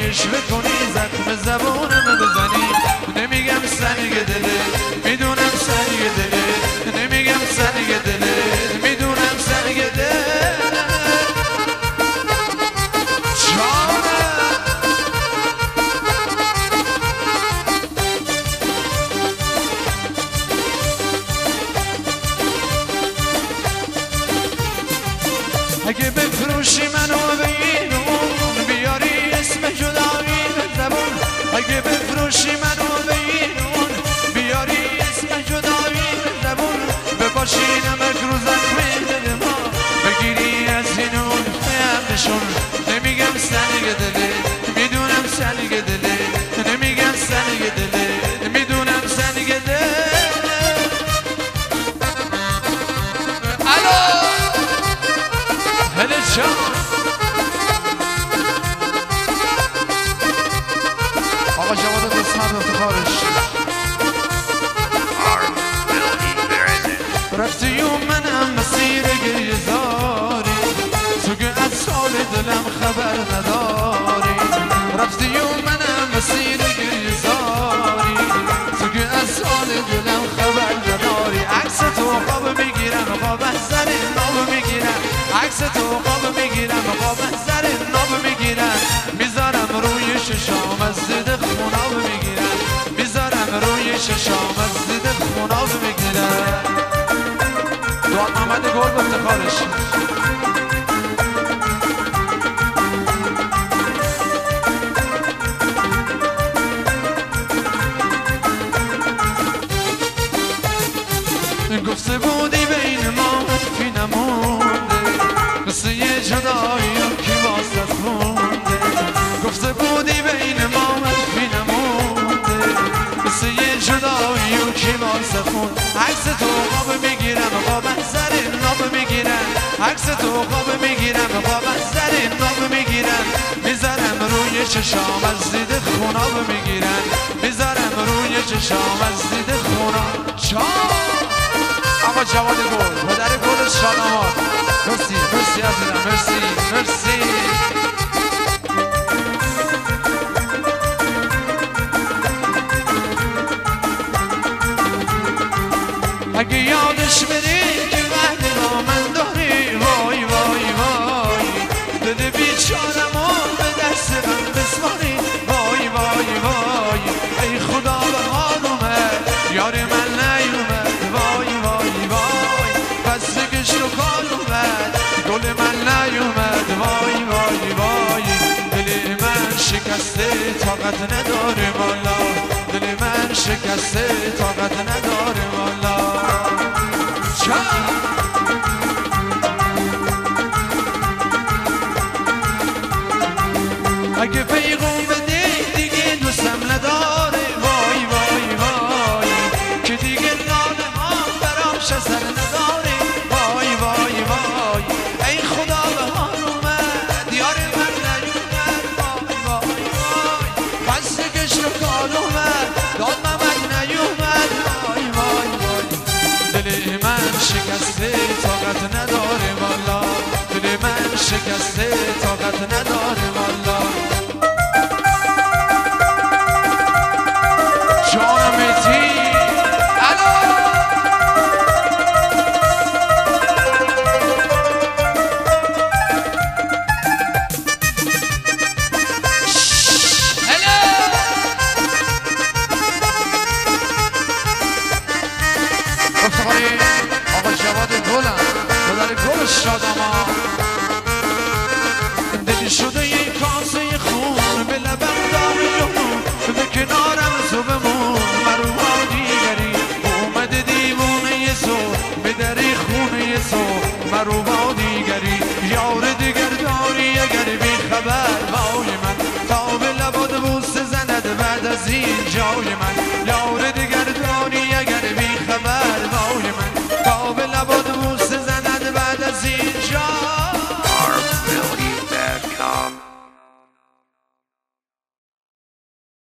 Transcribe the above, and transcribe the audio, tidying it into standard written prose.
رشوه کنی زخم زبونم بزنی نمیگم سنگ دله میدونم سنگ دله نمیگم سنگ دله میدونم سنگ دله اگه بفروشی منو به اینون بیاری اسم جدایی به زبون اگه بفروشی منو به اینون بیاری اسم جدایی به زبون بپاشی نمک رو زخمی دل ما بگیری از اینون فهمشون نمیگم سنگ دله میدونم سنگ دله نمیگم سنگ دله میدونم سنگ دله هل جان آقا جواد قسمت افتخارش رفتی و منم مسیر گریه زاری تو که از سال دلم خبر نداری رفتی و منم مسیر گریه زاری تو که از سال دلم خبر نداری عکس تو خواب میگیرم خواب از سر ناب میگیرم عکس تو خواب میگیرم خواب از سر ناب میگیرم میذارم روی ششام از زده خوناب میگیرم میذارم روی ششام از زده خوناب میگیرم دعا محمد گل به افتخارش گفته بودی بین ما حرفی نمونده مثل یه جدایی که واسط مونده گفته بودی بین ما حرفی نمونده مثل یه جدایی که واسط مونده عکس تو خواب میگیرم خواب از سر ناب میگیرم عکس تو خواب میگیرم خواب از سر ناب میگیرم میذارم روی چشام از دید خوناب میگیرم میذارم روی چشام از دید خوناب آقا جواد گل پدر گل شاداماد مرسی مرسی عزیزم مرسی مرسی اگه یادش بری که وحد با من داری وای وای وای دل بیچارمو به دست من بسپاری وای وای وای ای خدا به حال اومد یار من نیومد وای وای وای پس بگش رو کار اومد گل من نیومد وای وای وای دل من شکسته طاقت نداره والا دل من شکسته طاقت نداره والا اگه پیغام بده دیگه دوستم نداره وای وای وای که دیگه ناله ها براش اثر نداره وای وای وای ای خدا به حال اومد یار من نیومد وای وای وای پس گش رو کار اومد داد من نیومد وای وای وای دل من شکسته طاقت نداره والا دل من شکسته طاقت نداره والا آقا جواد گلم پدر گل شاداماد دلی شده یک کاسه خون به لبم داغ جنون به کنارم تو بمون مروها دیگری اومده دیوونه تو به دری خونه تو مروها